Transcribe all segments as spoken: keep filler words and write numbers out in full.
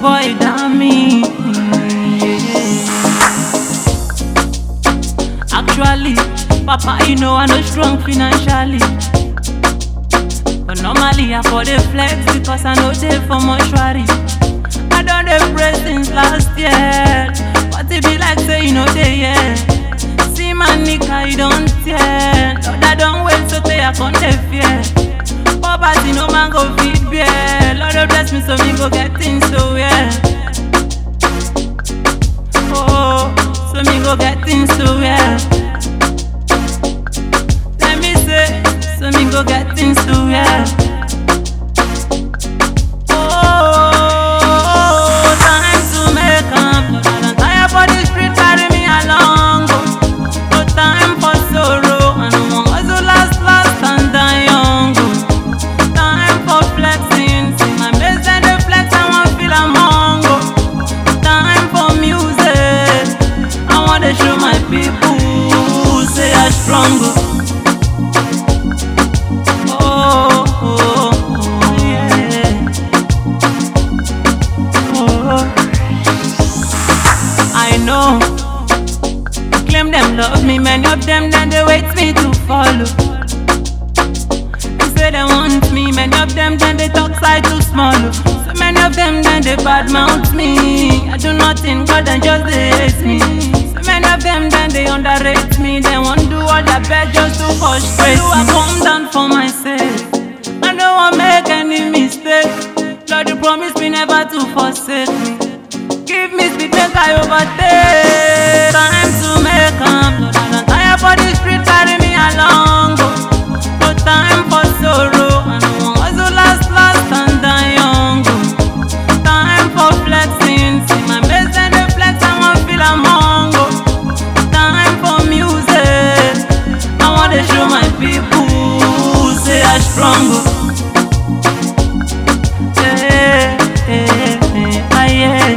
boy than me. Actually, Papa, you know I no strong financially, but normally I for the flex because I know they for mortuary. I done the pray since last year, but it be like say you know they yeah. See my nigga, you don't tear. Lord, I don't wait so they I can't they fear. Poverty no man go feed beer. Lord, oh, bless me so me go get things so yeah. Oh, so me go get things so yeah. Let me say, so me go get things so yeah. Show my people who say I'm strong. Oh, oh, oh, yeah. Oh, I know. Claim them love me, many of them then they wait me to follow. They say they want me, many of them then they talk side too small. So many of them then they badmouth me. I do nothing, God and just they hate me. Many of them then they underrate me. They won't do all their best just to frustrate me. I come down for myself, I don't want make any mistake. Lord, you promise me never to forsake me. Give me speed, make I overtake. Time to make up. Lord, I don't tire for the street, carry me along. No time for sorrow. I don't want hustle last, last and die young. Time for flexing. See my best and the flex, I won't feel among. Show my people who say I'm strong. Yeah, yeah, yeah, yeah,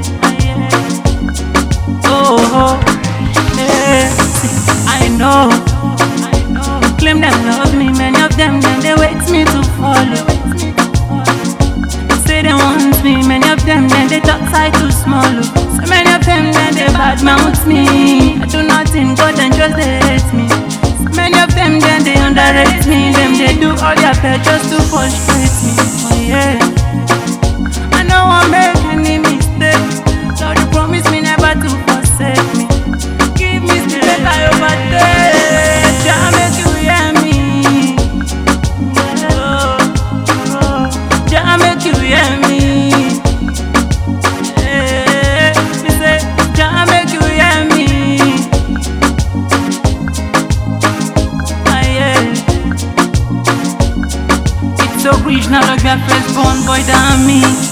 yeah. Oh, oh, yeah. I know, I know. Claim them love me, many of them then they wait me to follow. Say they want me, many of them then they talk side too small. So many of them then they badmouth me. I do nothing, God and just they hate me. Many of them then they underrate me. Them they do all their best just to frustrate me. Oh yeah, I know I make any mistake. Lord, you promise me never to forsake me. Give me spirit I overtake. Jah make you hear me. Oh, oh. Jah make you hear me. Yeah, me say Jah make you hear me. So original like that first born boy than me.